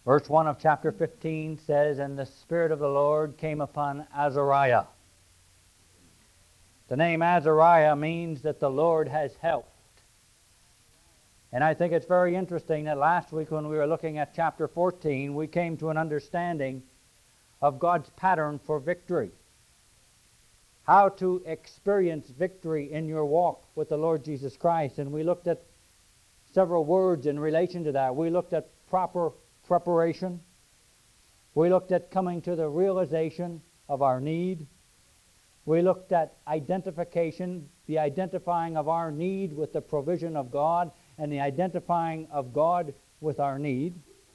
Verse 1 of chapter 15 says, "And the Spirit of the Lord came upon Azariah." The name Azariah means that the Lord has helped. And I think it's very interesting that last week when we were looking at chapter 14, we came to an understanding of God's pattern for victory. How to experience victory in your walk with the Lord Jesus Christ. And we looked at several words in relation to that. We looked at proper preparation. We looked at coming to the realization of our need. We looked at identification, the identifying of our need with the provision of God, and the identifying of God with our need.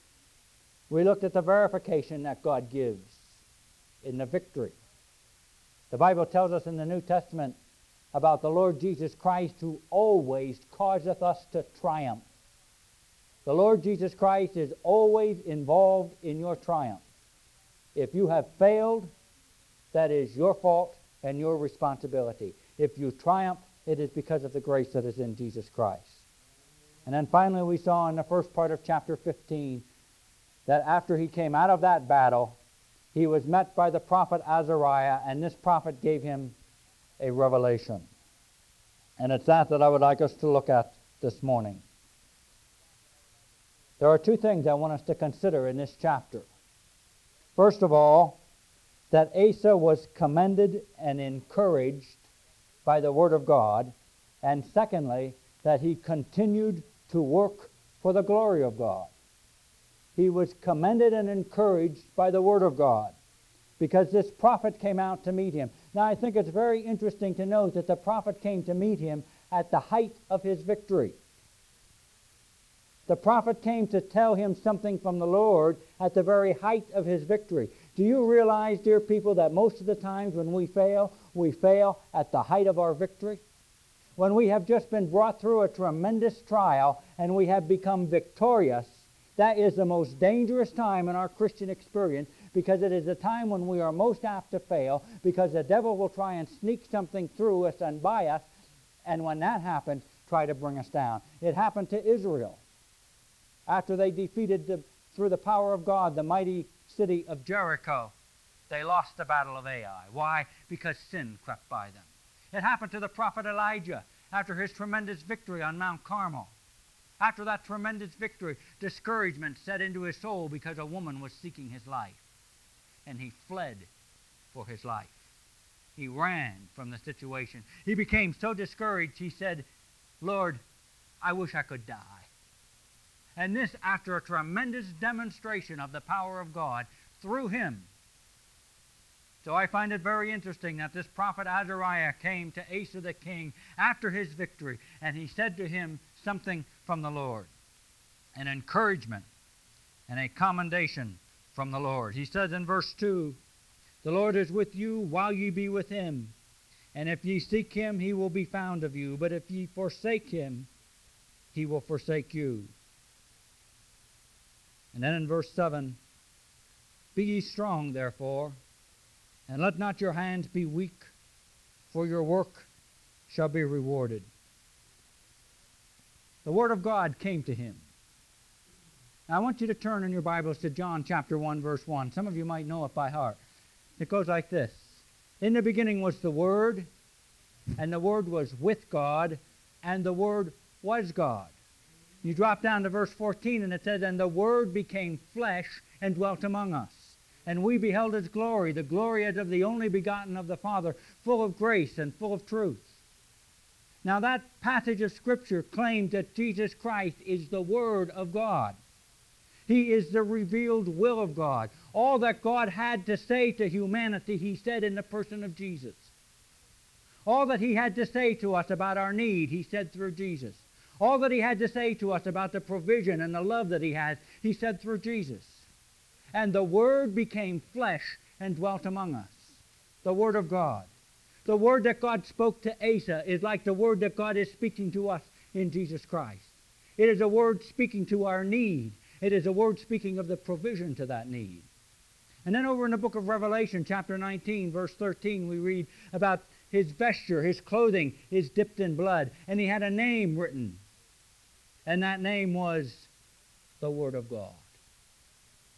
We looked at the verification that God gives in the victory. The Bible tells us in the New Testament about the Lord Jesus Christ, who always causeth us to triumph. The Lord Jesus Christ is always involved in your triumph. If you have failed, that is your fault and your responsibility. If you triumph, it is because of the grace that is in Jesus Christ. And then finally we saw in the first part of chapter 15 that after he came out of that battle, he was met by the prophet Azariah, and this prophet gave him a revelation. And it's that I would like us to look at this morning. There are two things I want us to consider in this chapter. First of all, that Asa was commended and encouraged by the Word of God, and secondly, that he continued to work for the glory of God. He was commended and encouraged by the Word of God because this prophet came out to meet him. Now, I think it's very interesting to note that the prophet came to meet him at the height of his victory. The prophet came to tell him something from the Lord at the very height of his victory. Do you realize, dear people, that most of the times when we fail at the height of our victory? When we have just been brought through a tremendous trial and we have become victorious, that is the most dangerous time in our Christian experience, because it is the time when we are most apt to fail, because the devil will try and sneak something through us and by us, and when that happens, try to bring us down. It happened to Israel. After they defeated, through the power of God, the mighty city of Jericho, they lost the battle of Ai. Why? Because sin crept by them. It happened to the prophet Elijah after his tremendous victory on Mount Carmel. After that tremendous victory, discouragement set into his soul because a woman was seeking his life. And he fled for his life. He ran from the situation. He became so discouraged, he said, "Lord, I wish I could die." And this after a tremendous demonstration of the power of God through him. So I find it very interesting that this prophet Azariah came to Asa the king after his victory, and he said to him something from the Lord, an encouragement and a commendation from the Lord. He says in verse 2, "The Lord is with you while ye be with him, and if ye seek him, he will be found of you. But if ye forsake him, he will forsake you." And then in verse 7, "Be ye strong, therefore, and let not your hands be weak, for your work shall be rewarded." The Word of God came to him. Now I want you to turn in your Bibles to John chapter 1, verse 1. Some of you might know it by heart. It goes like this. "In the beginning was the Word, and the Word was with God, and the Word was God." You drop down to verse 14, and it says, "And the Word became flesh and dwelt among us. And we beheld his glory, the glory as of the only begotten of the Father, full of grace and full of truth." Now that passage of Scripture claims that Jesus Christ is the Word of God. He is the revealed will of God. All that God had to say to humanity, he said in the person of Jesus. All that he had to say to us about our need, he said through Jesus. All that he had to say to us about the provision and the love that he has, he said through Jesus. And the Word became flesh and dwelt among us. The Word of God. The word that God spoke to Asa is like the word that God is speaking to us in Jesus Christ. It is a word speaking to our need. It is a word speaking of the provision to that need. And then over in the book of Revelation, chapter 19, verse 13, we read about his vesture, his clothing is dipped in blood, and he had a name written. And that name was the Word of God.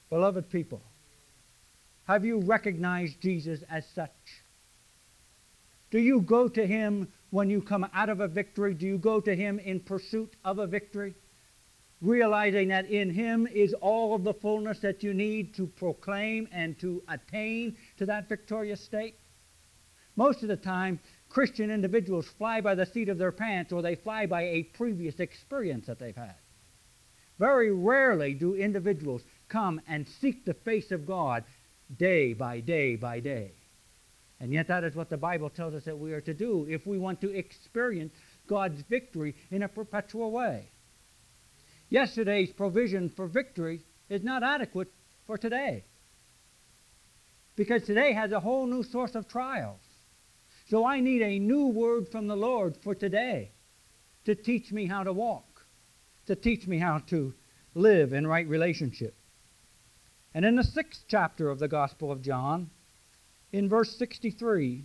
Beloved people, have you recognized Jesus as such? Do you go to him when you come out of a victory? Do you go to him in pursuit of a victory? Realizing that in him is all of the fullness that you need to proclaim and to attain to that victorious state? Most of the time, Christian individuals fly by the seat of their pants, or they fly by a previous experience that they've had. Very rarely do individuals come and seek the face of God day by day by day. And yet that is what the Bible tells us that we are to do if we want to experience God's victory in a perpetual way. Yesterday's provision for victory is not adequate for today, because today has a whole new source of trials. So I need a new word from the Lord for today to teach me how to walk, to teach me how to live in right relationship. And in the 6th chapter of the Gospel of John, in verse 63,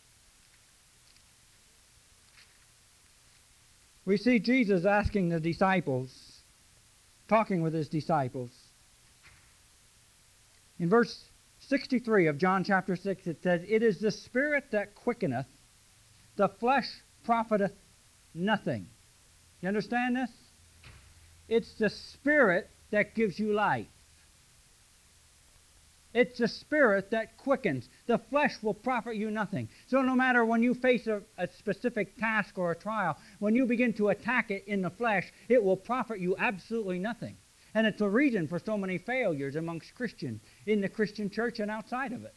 we see Jesus asking the disciples, talking with his disciples. In verse 63 of John chapter 6, it says, "It is the Spirit that quickeneth, the flesh profiteth nothing." You understand this? It's the Spirit that gives you life. It's the Spirit that quickens. The flesh will profit you nothing. So no matter when you face a specific task or a trial, when you begin to attack it in the flesh, it will profit you absolutely nothing. And it's a reason for so many failures amongst Christians, in the Christian church and outside of it.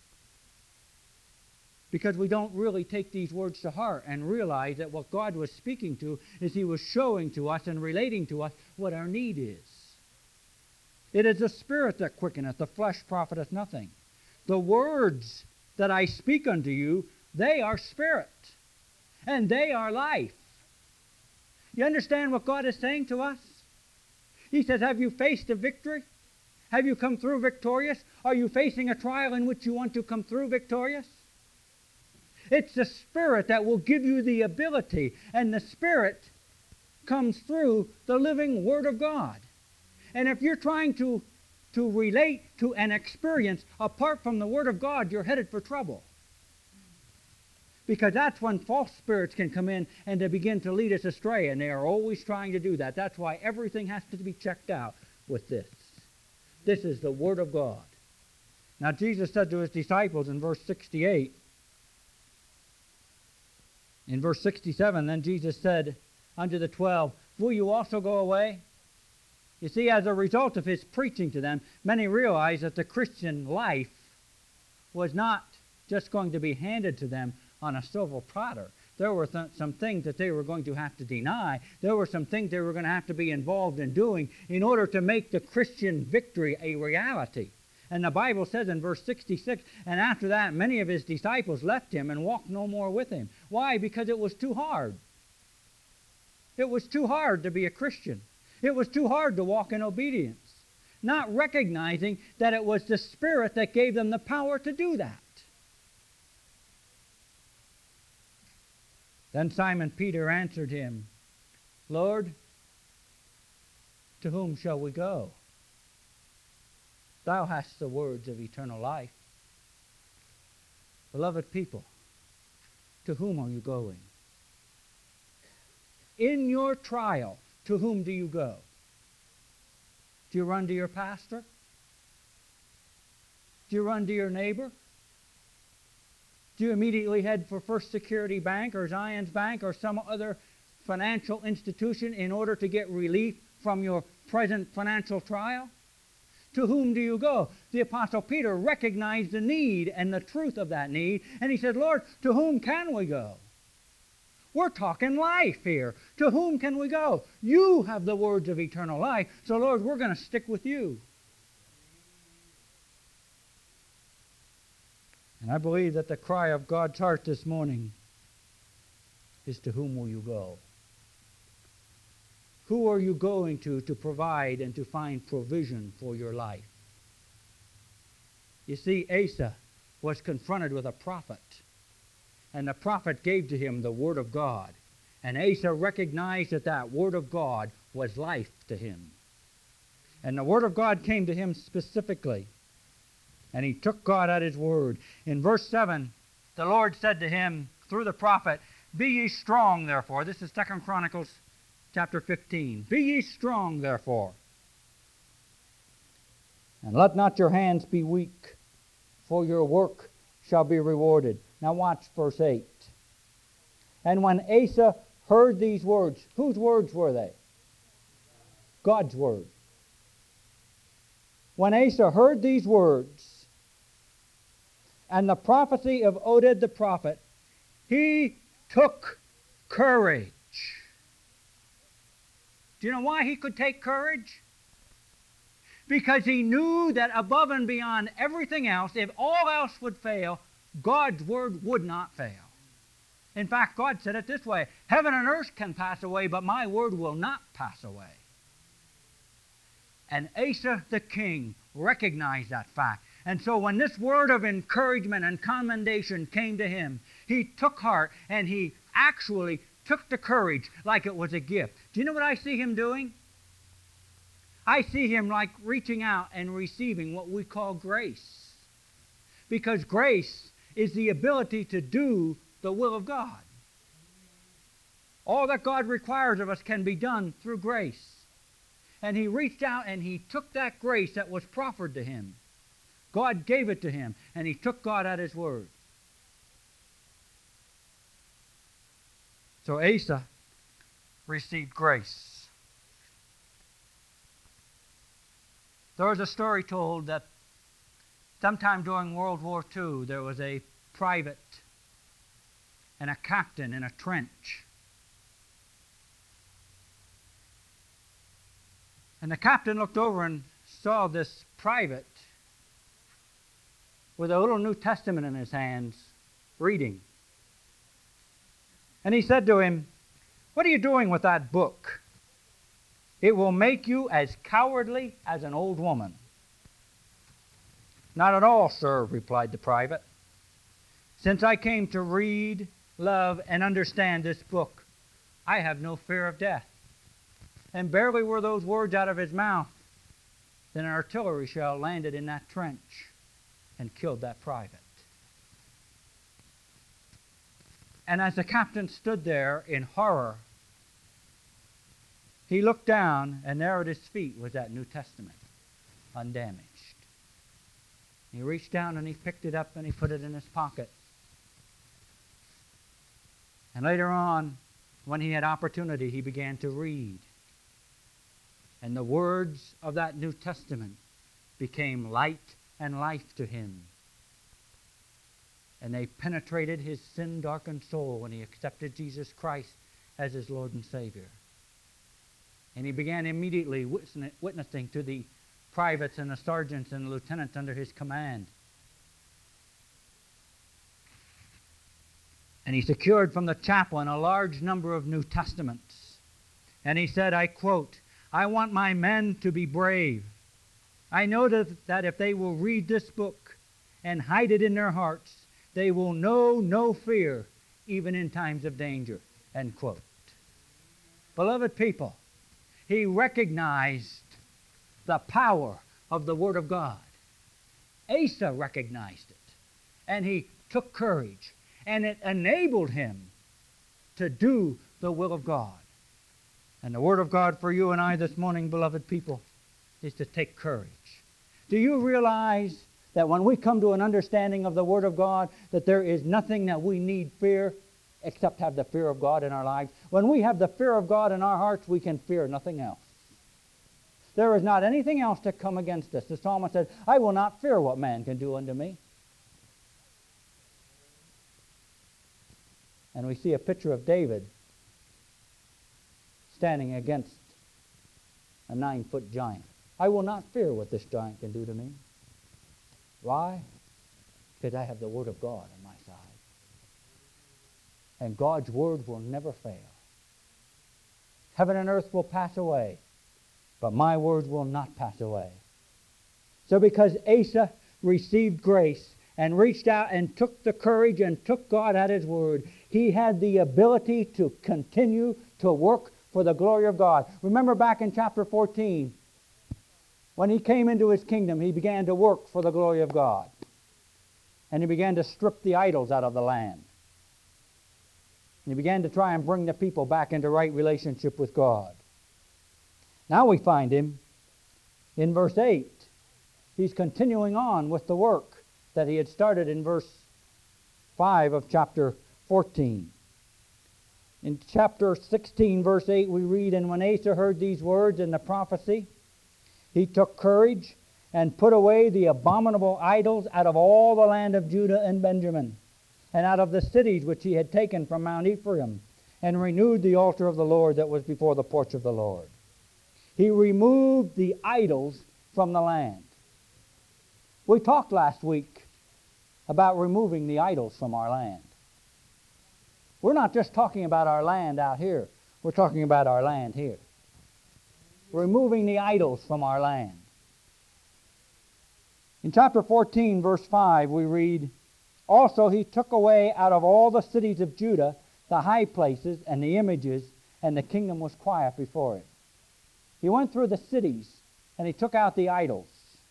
Because we don't really take these words to heart and realize that what God was speaking to is he was showing to us and relating to us what our need is. It is the Spirit that quickeneth, the flesh profiteth nothing. The words that I speak unto you, they are spirit, and they are life. You understand what God is saying to us? He says, have you faced a victory? Have you come through victorious? Are you facing a trial in which you want to come through victorious? It's the Spirit that will give you the ability, and the Spirit comes through the living Word of God. And if you're trying to relate to an experience apart from the Word of God, you're headed for trouble. Because that's when false spirits can come in and they begin to lead us astray, and they are always trying to do that. That's why everything has to be checked out with this. This is the Word of God. Now Jesus said to his disciples in verse 68, in verse 67, then Jesus said unto the 12, will you also go away? You see, as a result of his preaching to them, many realized that the Christian life was not just going to be handed to them on a silver platter. There were some things that they were going to have to deny. There were some things they were going to have to be involved in doing in order to make the Christian victory a reality. And the Bible says in verse 66, and after that many of his disciples left him and walked no more with him. Why? Because it was too hard. It was too hard to be a Christian. It was too hard to walk in obedience, not recognizing that it was the Spirit that gave them the power to do that. Then Simon Peter answered him, Lord, to whom shall we go? Thou hast the words of eternal life. Beloved people, to whom are you going? In your trial, to whom do you go? Do you run to your pastor? Do you run to your neighbor? Do you immediately head for First Security Bank or Zions Bank or some other financial institution in order to get relief from your present financial trial? To whom do you go? The Apostle Peter recognized the need and the truth of that need, and he said, Lord, to whom can we go? We're talking life here. To whom can we go? You have the words of eternal life, so Lord, we're going to stick with you. And I believe that the cry of God's heart this morning is, to whom will you go? Who are you going to provide and to find provision for your life? You see, Asa was confronted with a prophet, and the prophet gave to him the Word of God. And Asa recognized that that Word of God was life to him. And the word of God came to him specifically. And he took God at his word. In verse 7, the Lord said to him through the prophet, "Be ye strong, therefore." This is 2 Chronicles chapter 15. "Be ye strong, therefore, and let not your hands be weak, for your work shall be rewarded." Now watch verse 8. And when Asa heard these words, whose words were they? God's word. When Asa heard these words and the prophecy of Oded the prophet, he took courage. Do you know why he could take courage? Because he knew that above and beyond everything else, if all else would fail, God's word would not fail. In fact, God said it this way: "Heaven and earth can pass away, but my word will not pass away." And Asa the king recognized that fact. And so when this word of encouragement and commendation came to him, he took heart and he actually took the courage like it was a gift. Do you know what I see him doing? I see him like reaching out and receiving what we call grace. Because grace is the ability to do the will of God. All that God requires of us can be done through grace. And he reached out and he took that grace that was proffered to him. God gave it to him, and he took God at his word. So Asa received grace. There was a story told that sometime during World War II, there was a private and a captain in a trench. And the captain looked over and saw this private with a little New Testament in his hands, reading. And he said to him, "What are you doing with that book? It will make you as cowardly as an old woman." "Not at all, sir," replied the private. "Since I came to read, love, and understand this book, I have no fear of death." And barely were those words out of his mouth than an artillery shell landed in that trench and killed that private. And as the captain stood there in horror, he looked down, and there at his feet was that New Testament, undamaged. He reached down and he picked it up and he put it in his pocket. And later on, when he had opportunity, he began to read. And the words of that New Testament became light and life to him. And they penetrated his sin-darkened soul when he accepted Jesus Christ as his Lord and Savior. And he began immediately witnessing to the privates and the sergeants and the lieutenants under his command. And he secured from the chaplain a large number of New Testaments. And he said, I quote, "I want my men to be brave. I know that if they will read this book and hide it in their hearts, they will know no fear, even in times of danger." End quote. Beloved people, he recognized the power of the Word of God. Asa recognized it, and he took courage, and it enabled him to do the will of God. And the Word of God for you and I this morning, beloved people, is to take courage. Do you realize that when we come to an understanding of the Word of God, that there is nothing that we need fear except have the fear of God in our lives? When we have the fear of God in our hearts, we can fear nothing else. There is not anything else to come against us. The psalmist said, "I will not fear what man can do unto me." And we see a picture of David standing against a 9-foot giant. "I will not fear what this giant can do to me." Why? Because I have the Word of God on my side. And God's Word will never fail. Heaven and earth will pass away, but my word will not pass away. So because Asa received grace and reached out and took the courage and took God at his word, he had the ability to continue to work for the glory of God. Remember back in chapter 14, When he came into his kingdom, he began to work for the glory of God. And he began to strip the idols out of the land. And he began to try and bring the people back into right relationship with God. Now we find him in verse 8. He's continuing on with the work that he had started in verse 5 of chapter 14. In chapter 16, verse 8, we read, "And when Asa heard these words and the prophecy, he took courage and put away the abominable idols out of all the land of Judah and Benjamin, and out of the cities which he had taken from Mount Ephraim, and renewed the altar of the Lord that was before the porch of the Lord." He removed the idols from the land. We talked last week about removing the idols from our land. We're not just talking about our land out here. We're talking about our land here. Removing the idols from our land. In chapter 14, verse 5, we read, "Also he took away out of all the cities of Judah the high places and the images, and the kingdom was quiet before it." He went through the cities, and he took out the idols.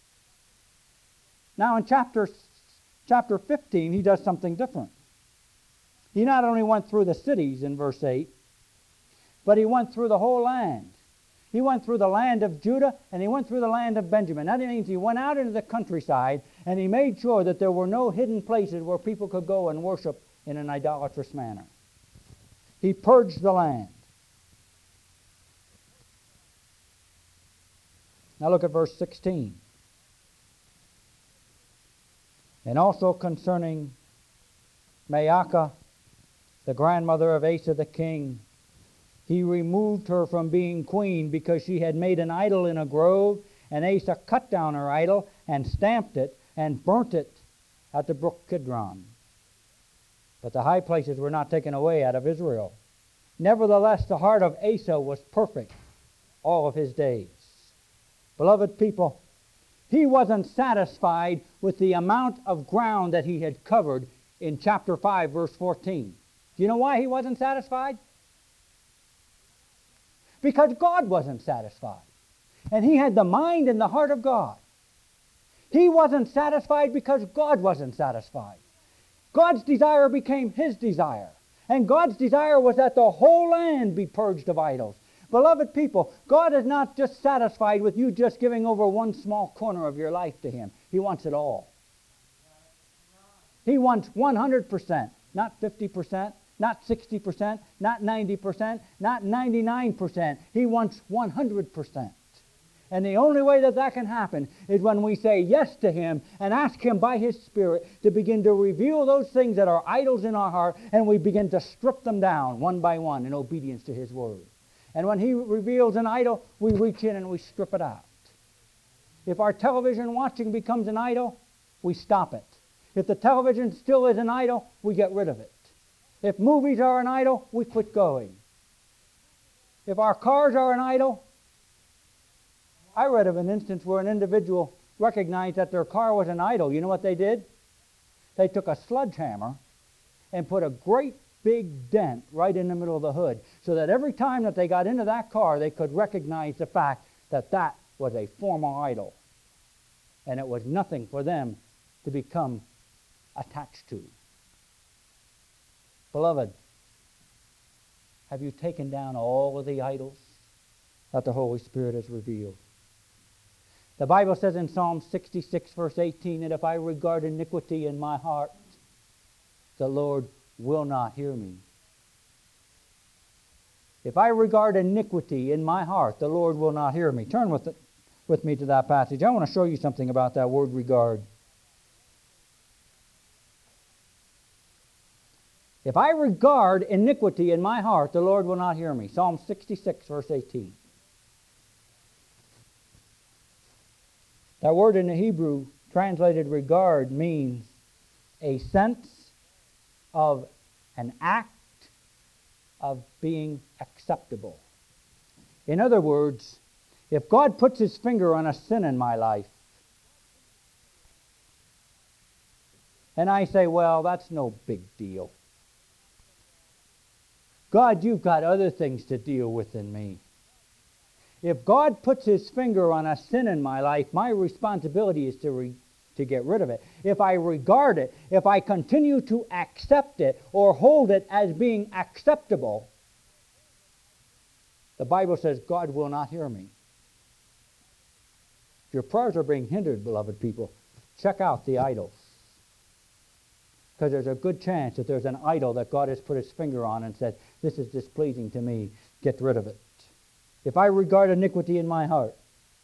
Now in chapter 15, he does something different. He not only went through the cities in verse 8, but he went through the whole land. He went through the land of Judah, and he went through the land of Benjamin. That means he went out into the countryside, and he made sure that there were no hidden places where people could go and worship in an idolatrous manner. He purged the land. Now look at verse 16. "And also concerning Maacah, the grandmother of Asa the king, he removed her from being queen because she had made an idol in a grove, and Asa cut down her idol and stamped it and burnt it at the brook Kidron. But the high places were not taken away out of Israel. Nevertheless, the heart of Asa was perfect all of his days." Beloved people, he wasn't satisfied with the amount of ground that he had covered in chapter 5, verse 14. Do you know why he wasn't satisfied? Because God wasn't satisfied. And he had the mind and the heart of God. He wasn't satisfied because God wasn't satisfied. God's desire became his desire. And God's desire was that the whole land be purged of idols. Beloved people, God is not just satisfied with you just giving over one small corner of your life to him. He wants it all. He wants 100%, not 50%, not 60%, not 90%, not 99%. He wants 100%. And the only way that that can happen is when we say yes to him and ask him by his Spirit to begin to reveal those things that are idols in our heart, and we begin to strip them down one by one in obedience to his word. And when he reveals an idol, we reach in and we strip it out. If our television watching becomes an idol, we stop it. If the television still is an idol, we get rid of it. If movies are an idol, we quit going. If our cars are an idol, I read of an instance where an individual recognized that their car was an idol. You know what they did? They took a sledgehammer and put a great big dent right in the middle of the hood, so that every time that they got into that car, they could recognize the fact that that was a former idol. And it was nothing for them to become attached to. Beloved, have you taken down all of the idols that the Holy Spirit has revealed? The Bible says in Psalm 66, verse 18, that if I regard iniquity in my heart, the Lord will not hear me. If I regard iniquity in my heart, the Lord will not hear me. Turn with me to that passage. I want to show you something about that word regard. If I regard iniquity in my heart, the Lord will not hear me. Psalm 66, verse 18. That word in the Hebrew, translated regard, means a sense of an act of being acceptable. In other words, if God puts his finger on a sin in my life, and I say, well, that's no big deal. God, you've got other things to deal with than me. If God puts His finger on a sin in my life, my responsibility is to get rid of it. If I regard it, if I continue to accept it or hold it as being acceptable, the Bible says God will not hear me. If your prayers are being hindered, beloved people, check out the idols. Because there's a good chance that there's an idol that God has put His finger on and said, this is displeasing to me, get rid of it. If I regard iniquity in my heart,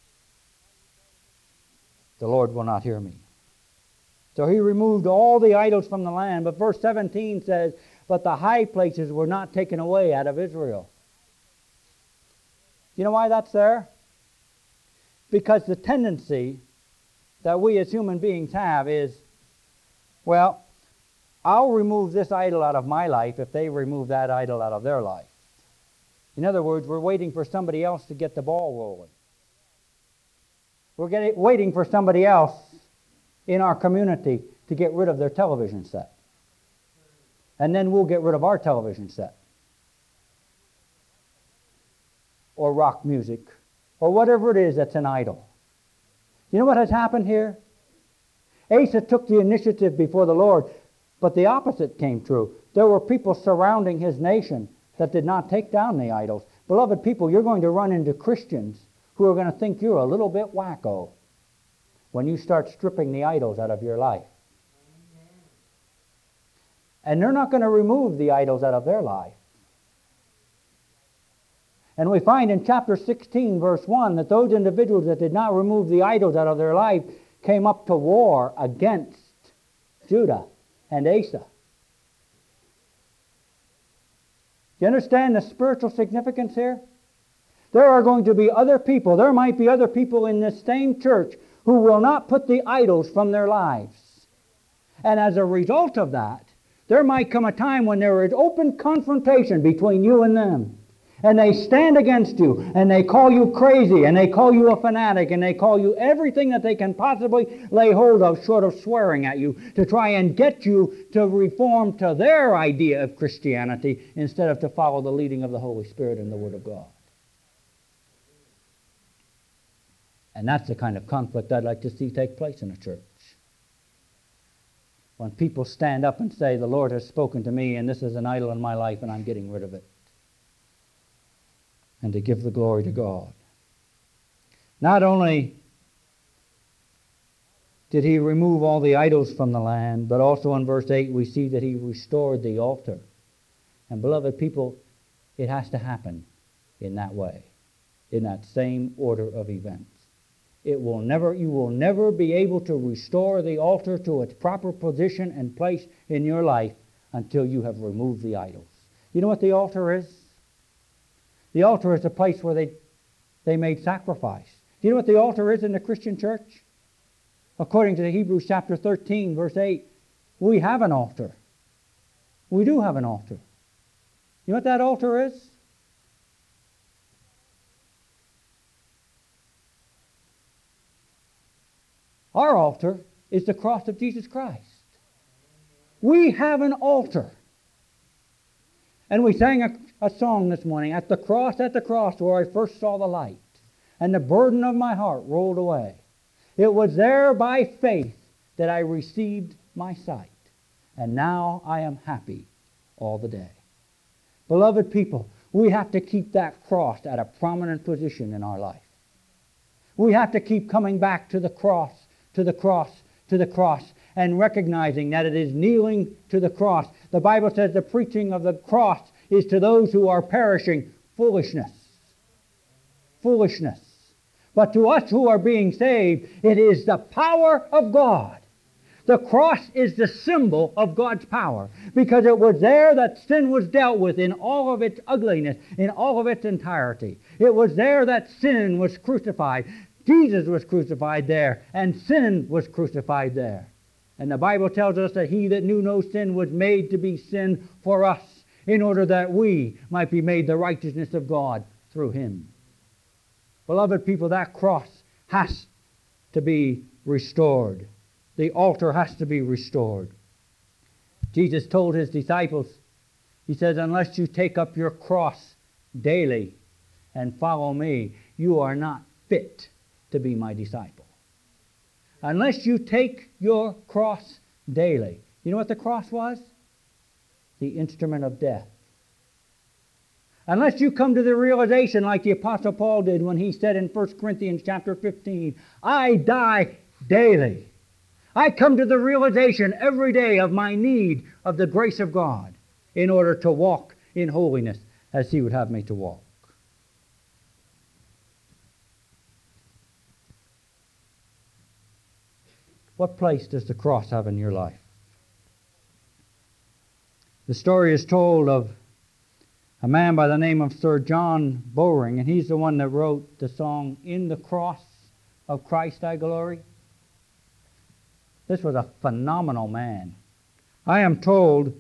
the Lord will not hear me. So He removed all the idols from the land. But verse 17 says, but the high places were not taken away out of Israel. You know why that's there? Because the tendency that we as human beings have is, well, I'll remove this idol out of my life if they remove that idol out of their life. In other words, we're waiting for somebody else to get the ball rolling. We're waiting for somebody else in our community to get rid of their television set. And then we'll get rid of our television set. Or rock music. Or whatever it is that's an idol. You know what has happened here? Asa took the initiative before the Lord, but the opposite came true. There were people surrounding his nation that did not take down the idols. Beloved people, you're going to run into Christians who are going to think you're a little bit wacko when you start stripping the idols out of your life. And they're not going to remove the idols out of their life. And we find in chapter 16, verse 1, that those individuals that did not remove the idols out of their life came up to war against Judah and Asa. You understand the spiritual significance here? There are going to be other people, there might be other people in this same church who will not put the idols from their lives. And as a result of that, there might come a time when there is open confrontation between you and them. And they stand against you, and they call you crazy, and they call you a fanatic, and they call you everything that they can possibly lay hold of short of swearing at you to try and get you to reform to their idea of Christianity instead of to follow the leading of the Holy Spirit and the Word of God. And that's the kind of conflict I'd like to see take place in a church. When people stand up and say, the Lord has spoken to me, and this is an idol in my life, and I'm getting rid of it. And to give the glory to God. Not only did He remove all the idols from the land, but also in verse 8 we see that He restored the altar. And beloved people, it has to happen in that way, in that same order of events. You will never be able to restore the altar to its proper position and place in your life until you have removed the idols. You know what the altar is? The altar is the place where they made sacrifice. Do you know what the altar is in the Christian church? According to Hebrews chapter 13, verse 8, we have an altar. We do have an altar. You know what that altar is? Our altar is the cross of Jesus Christ. We have an altar. And we sang a song this morning, at the cross, where I first saw the light, and the burden of my heart rolled away. It was there by faith that I received my sight, and now I am happy all the day. Beloved people, we have to keep that cross at a prominent position in our life. We have to keep coming back to the cross, to the cross, to the cross, and recognizing that it is kneeling to the cross. The Bible says the preaching of the cross is to those who are perishing foolishness. Foolishness. But to us who are being saved, it is the power of God. The cross is the symbol of God's power, because it was there that sin was dealt with in all of its ugliness, in all of its entirety. It was there that sin was crucified. Jesus was crucified there, and sin was crucified there. And the Bible tells us that He that knew no sin was made to be sin for us, in order that we might be made the righteousness of God through Him. Beloved people, that cross has to be restored. The altar has to be restored. Jesus told His disciples, He says, unless you take up your cross daily and follow me, you are not fit to be my disciple. Unless you take your cross daily. You know what the cross was? The instrument of death. Unless you come to the realization like the Apostle Paul did when he said in 1 Corinthians chapter 15, I die daily. I come to the realization every day of my need of the grace of God in order to walk in holiness as He would have me to walk. What place does the cross have in your life? The story is told of a man by the name of Sir John Bowring, and he's the one that wrote the song, In the Cross of Christ I Glory. This was a phenomenal man. I am told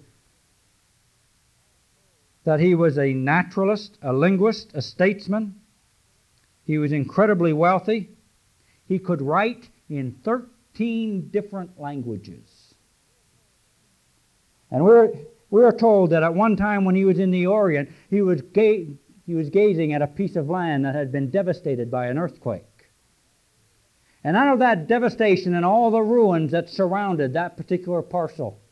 that he was a naturalist, a linguist, a statesman. He was incredibly wealthy. He could write in 13 different languages. And we are told that at one time when he was in the Orient, he was gazing at a piece of land that had been devastated by an earthquake. And out of that devastation and all the ruins that surrounded that particular parcel,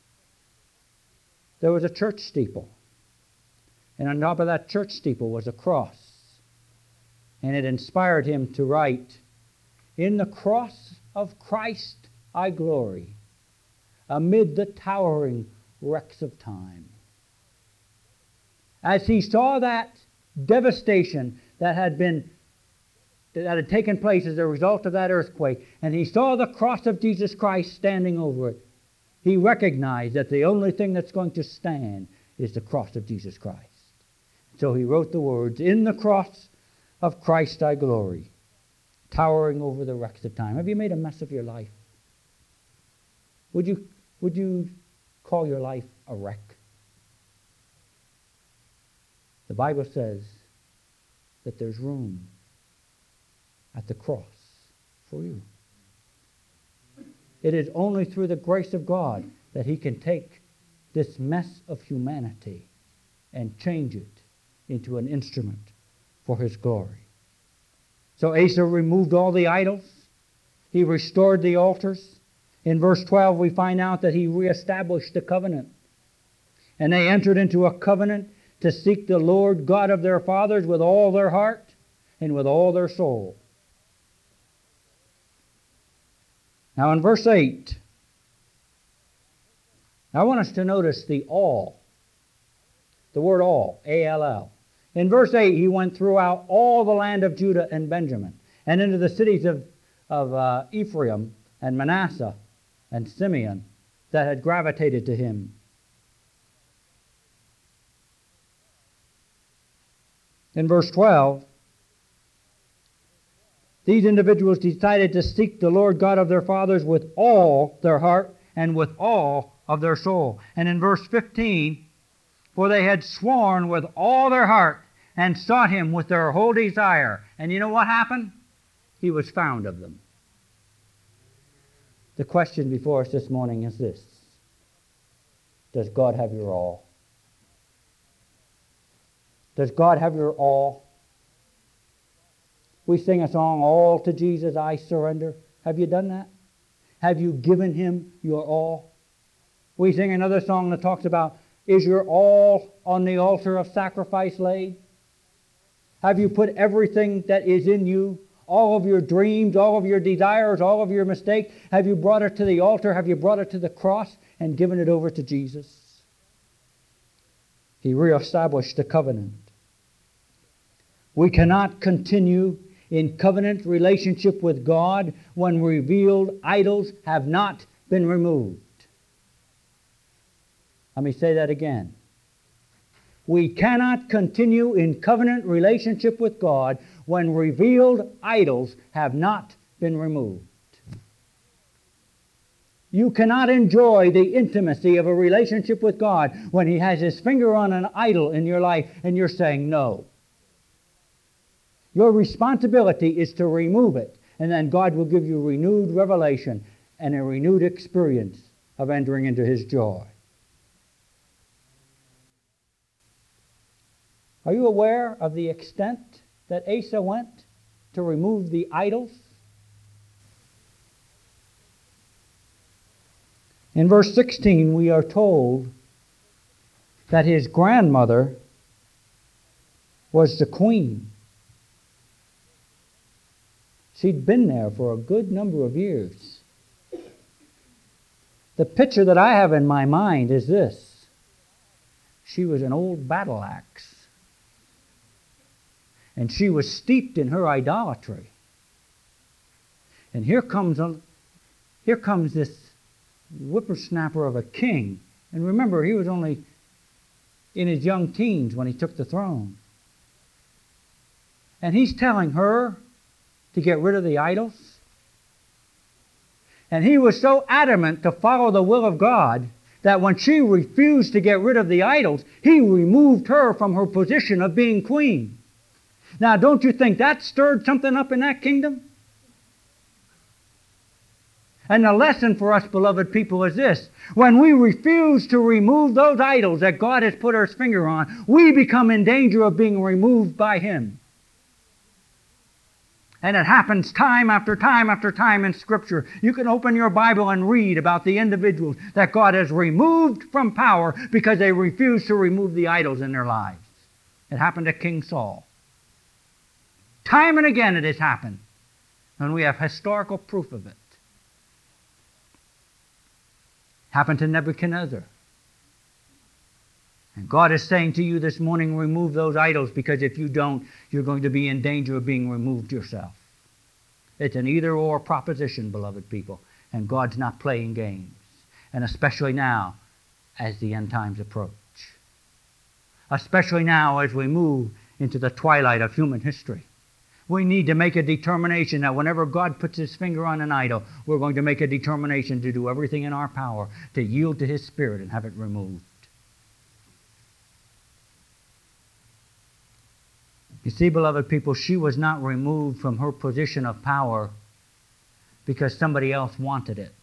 there was a church steeple. And on top of that church steeple was a cross. And it inspired him to write, In the cross of Christ I glory, amid the towering wrecks of time. As he saw that devastation that had taken place as a result of that earthquake, and he saw the cross of Jesus Christ standing over it, he recognized that the only thing that's going to stand is the cross of Jesus Christ. So he wrote the words, In the cross of Christ I glory, towering over the wrecks of time. Have you made a mess of your life? Would you call your life a wreck? The Bible says that there's room at the cross for you. It is only through the grace of God that He can take this mess of humanity and change it into an instrument for His glory. So Asa removed all the idols. He restored the altars. In verse 12 we find out that he reestablished the covenant. And they entered into a covenant to seek the Lord God of their fathers with all their heart and with all their soul. Now in verse 8, I want us to notice the all. The word all, A-L-L. In verse 8, he went throughout all the land of Judah and Benjamin, and into the cities of Ephraim and Manasseh and Simeon that had gravitated to him. In verse 12, these individuals decided to seek the Lord God of their fathers with all their heart and with all of their soul. And in verse 15, for they had sworn with all their heart and sought Him with their whole desire. And you know what happened? He was found of them. The question before us this morning is this: does God have your all? Does God have your all? We sing a song, All to Jesus I Surrender. Have you done that? Have you given Him your all? We sing another song that talks about, is your all on the altar of sacrifice laid? Have you put everything that is in you, all of your dreams, all of your desires, all of your mistakes, have you brought it to the altar? Have you brought it to the cross and given it over to Jesus? He reestablished the covenant. We cannot continue in covenant relationship with God when revealed idols have not been removed. Let me say that again. We cannot continue in covenant relationship with God when revealed idols have not been removed. You cannot enjoy the intimacy of a relationship with God when He has His finger on an idol in your life and you're saying no. Your responsibility is to remove it, and then God will give you renewed revelation and a renewed experience of entering into His joy. Are you aware of the extent that Asa went to remove the idols? In verse 16, we are told that his grandmother was the queen. She'd been there for a good number of years. The picture that I have in my mind is this. She was an old battle axe. And she was steeped in her idolatry. And here comes this whippersnapper of a king. And remember, he was only in his young teens when he took the throne. And he's telling her to get rid of the idols. And he was so adamant to follow the will of God that when she refused to get rid of the idols, he removed her from her position of being queen. Now, don't you think that stirred something up in that kingdom? And the lesson for us, beloved people, is this. When we refuse to remove those idols that God has put His finger on, we become in danger of being removed by Him. And it happens time after time after time in Scripture. You can open your Bible and read about the individuals that God has removed from power because they refused to remove the idols in their lives. It happened to King Saul. Time and again it has happened. And we have historical proof of it. Happened to Nebuchadnezzar. And God is saying to you this morning, remove those idols, because if you don't, you're going to be in danger of being removed yourself. It's an either-or proposition, beloved people. And God's not playing games. And especially now, as the end times approach. Especially now as we move into the twilight of human history. We need to make a determination that whenever God puts His finger on an idol, we're going to make a determination to do everything in our power to yield to His Spirit and have it removed. You see, beloved people, she was not removed from her position of power because somebody else wanted it,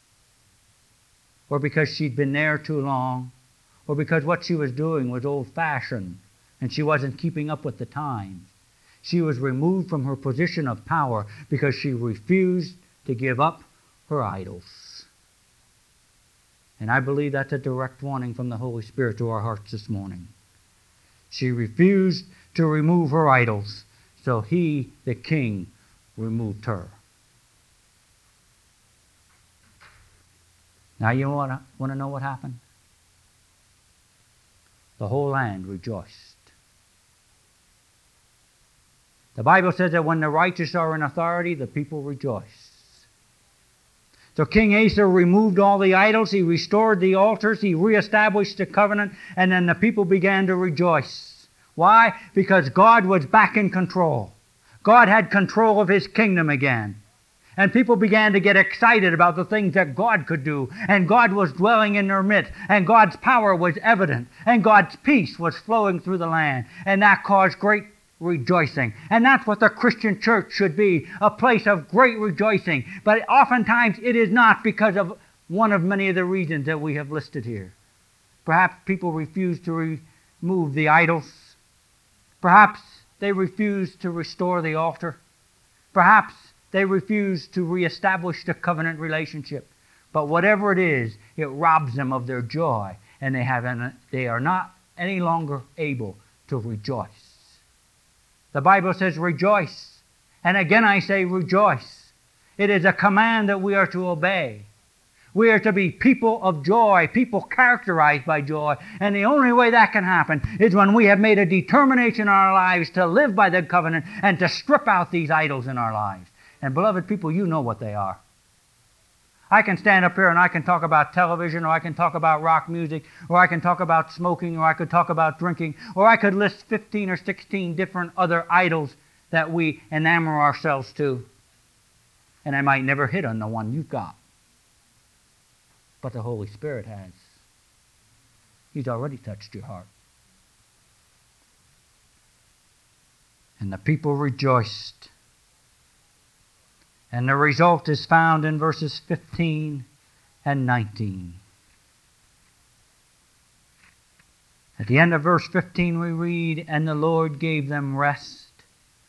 or because she'd been there too long, or because what she was doing was old-fashioned and she wasn't keeping up with the times. She was removed from her position of power because she refused to give up her idols. And I believe that's a direct warning from the Holy Spirit to our hearts this morning. She refused to remove her idols, so He, the king, removed her. Now you want to know what happened? The whole land rejoiced. The Bible says that when the righteous are in authority, the people rejoice. So King Asa removed all the idols, he restored the altars, he reestablished the covenant, and then the people began to rejoice. Why? Because God was back in control. God had control of His kingdom again. And people began to get excited about the things that God could do. And God was dwelling in their midst. And God's power was evident. And God's peace was flowing through the land. And that caused great rejoicing. And that's what the Christian church should be, a place of great rejoicing. But oftentimes it is not, because of one of many of the reasons that we have listed here. Perhaps people refuse to remove the idols. Perhaps they refuse to restore the altar. Perhaps they refuse to reestablish the covenant relationship. But whatever it is, it robs them of their joy, and they are not any longer able to rejoice. The Bible says rejoice. And again I say rejoice. It is a command that we are to obey. We are to be people of joy, people characterized by joy. And the only way that can happen is when we have made a determination in our lives to live by the covenant and to strip out these idols in our lives. And beloved people, you know what they are. I can stand up here and I can talk about television, or I can talk about rock music, or I can talk about smoking, or I could talk about drinking, or I could list 15 or 16 different other idols that we enamor ourselves to. And I might never hit on the one you've got. But the Holy Spirit has. He's already touched your heart. And the people rejoiced. And the result is found in verses 15 and 19. At the end of verse 15 we read, "And the Lord gave them rest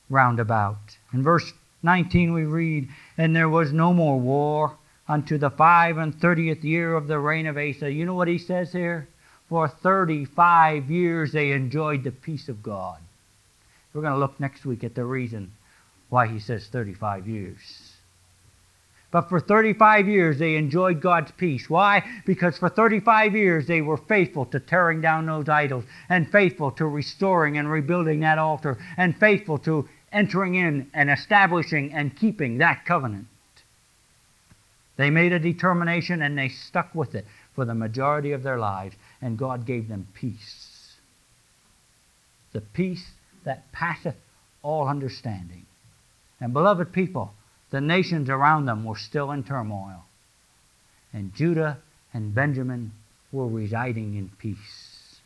round about. In verse 19 we read, "And there was no more war unto the 35th year of the reign of Asa." You know what he says here? For 35 years they enjoyed the peace of God. We're going to look next week at the reason why he says 35 years. But for 35 years they enjoyed God's peace. Why? Because for 35 years they were faithful to tearing down those idols, and faithful to restoring and rebuilding that altar, and faithful to entering in and establishing and keeping that covenant. They made a determination and they stuck with it for the majority of their lives, and God gave them peace. The peace that passeth all understanding. And beloved people, the nations around them were still in turmoil, and Judah and Benjamin were residing in peace.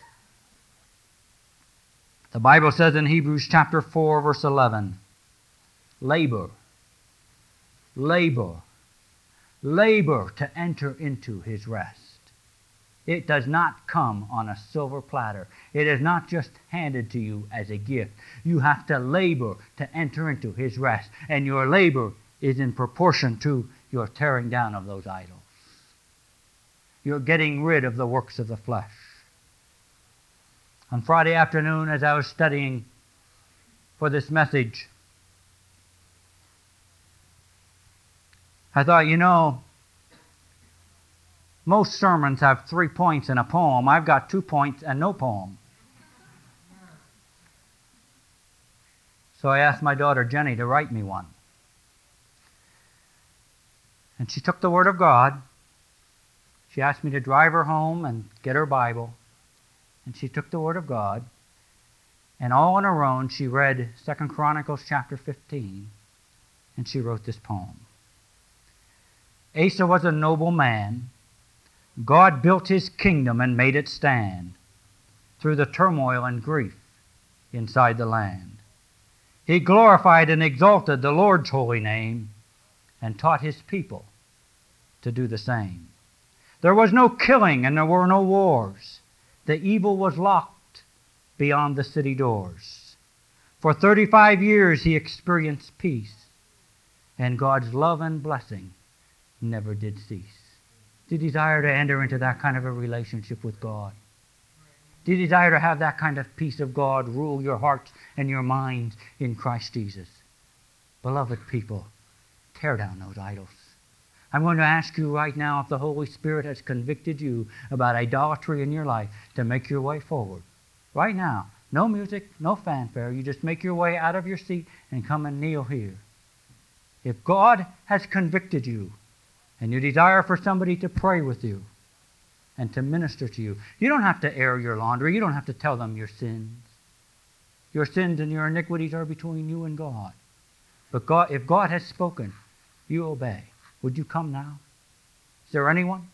The Bible says in Hebrews chapter 4, verse 11, labor, labor, labor to enter into his rest. It does not come on a silver platter. It is not just handed to you as a gift. You have to labor to enter into his rest, and your labor is in proportion to your tearing down of those idols. You're getting rid of the works of the flesh. On Friday afternoon, as I was studying for this message, I thought, most sermons have 3 points and a poem. I've got 2 points and no poem. So I asked my daughter Jenny to write me one. And she took the Word of God. She asked me to drive her home and get her Bible. And she took the Word of God. And all on her own, she read 2 Chronicles chapter 15. And she wrote this poem. Asa was a noble man. God built his kingdom and made it stand through the turmoil and grief inside the land. He glorified and exalted the Lord's holy name and taught his people to do the same. There was no killing and there were no wars. The evil was locked beyond the city doors. For 35 years he experienced peace, and God's love and blessing never did cease. Do you desire to enter into that kind of a relationship with God? Do you desire to have that kind of peace of God rule your hearts and your minds in Christ Jesus? Beloved people, tear down those idols. I'm going to ask you right now if the Holy Spirit has convicted you about idolatry in your life to make your way forward. Right now, no music, no fanfare. You just make your way out of your seat and come and kneel here. If God has convicted you, and you desire for somebody to pray with you and to minister to you, you don't have to air your laundry. You don't have to tell them your sins. Your sins and your iniquities are between you and God. But God, if God has spoken, you obey. Would you come now? Is there anyone?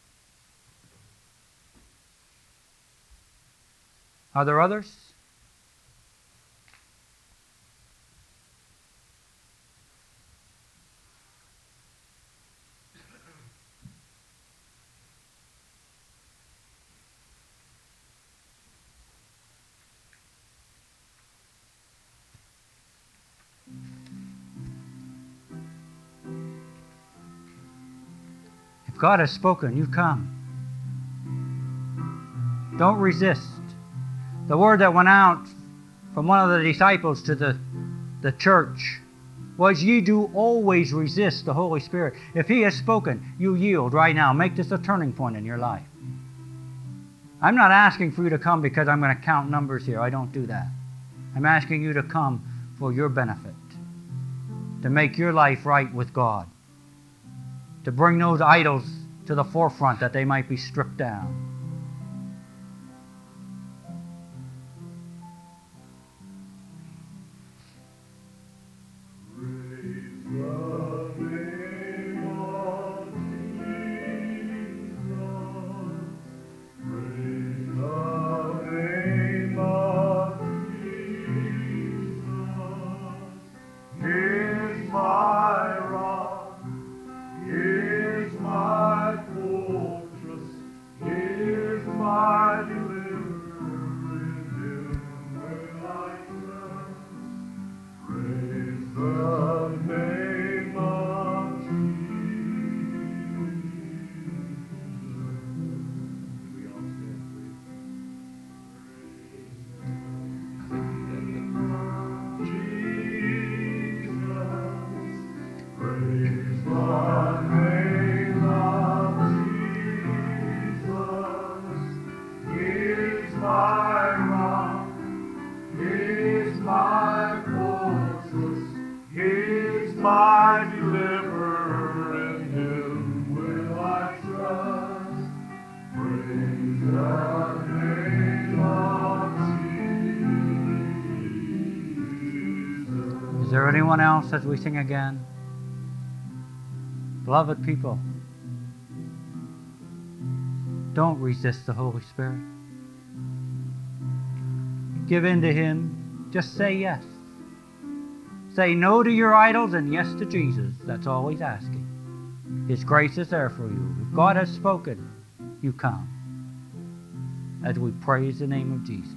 Are there others? God has spoken, you come. Don't resist. The word that went out from one of the disciples to the church was, ye do always resist the Holy Spirit. If he has spoken, you yield right now. Make this a turning point in your life. I'm not asking for you to come because I'm going to count numbers here. I don't do that. I'm asking you to come for your benefit, to make your life right with God, to bring those idols to the forefront that they might be stripped down. Is my fortress, else as we sing again? Beloved people, don't resist the Holy Spirit. Give in to Him. Just say yes. Say no to your idols and yes to Jesus. That's all He's asking. His grace is there for you. If God has spoken, you come. As we praise the name of Jesus.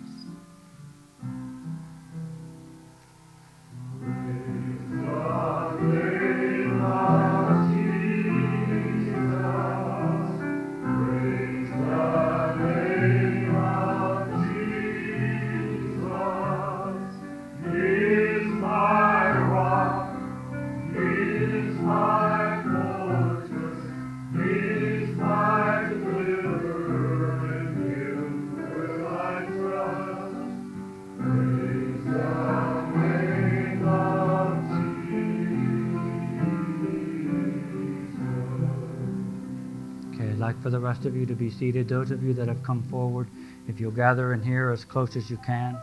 I'd like for the rest of you to be seated. Those of you that have come forward, if you'll gather in here as close as you can.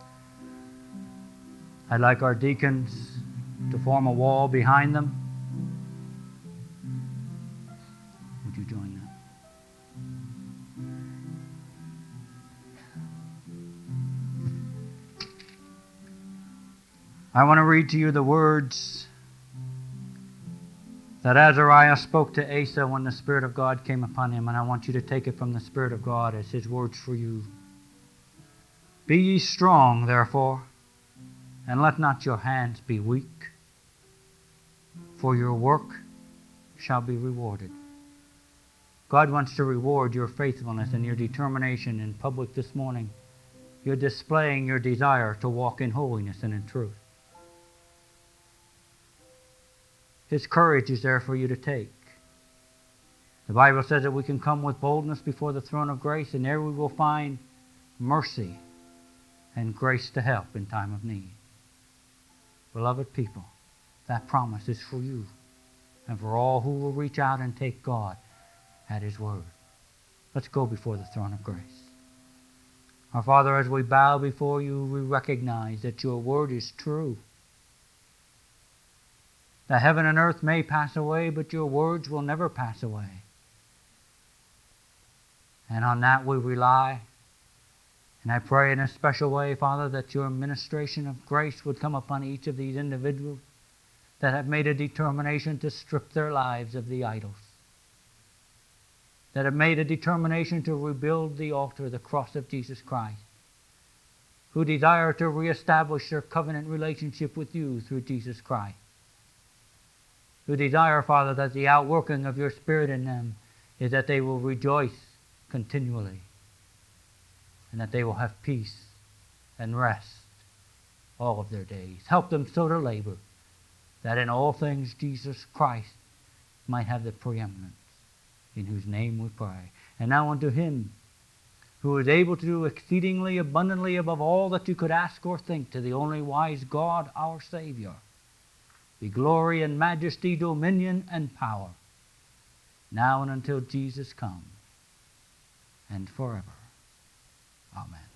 I'd like our deacons to form a wall behind them. Would you join them? I want to read to you the words that Azariah spoke to Asa when the Spirit of God came upon him, and I want you to take it from the Spirit of God as His words for you. Be ye strong, therefore, and let not your hands be weak, for your work shall be rewarded. God wants to reward your faithfulness and your determination in public this morning. You're displaying your desire to walk in holiness and in truth. His courage is there for you to take. The Bible says that we can come with boldness before the throne of grace, and there we will find mercy and grace to help in time of need. Beloved people, that promise is for you and for all who will reach out and take God at His word. Let's go before the throne of grace. Our Father, as we bow before you, we recognize that your word is true. The heaven and earth may pass away, but your words will never pass away. And on that we rely. And I pray in a special way, Father, that your ministration of grace would come upon each of these individuals that have made a determination to strip their lives of the idols, that have made a determination to rebuild the altar, the cross of Jesus Christ, who desire to reestablish their covenant relationship with you through Jesus Christ, who desire, Father, that the outworking of your Spirit in them is that they will rejoice continually and that they will have peace and rest all of their days. Help them so to labor that in all things Jesus Christ might have the preeminence, in whose name we pray. And now unto Him who is able to do exceedingly abundantly above all that you could ask or think, to the only wise God, our Savior, be glory and majesty, dominion and power, now and until Jesus comes, and forever. Amen.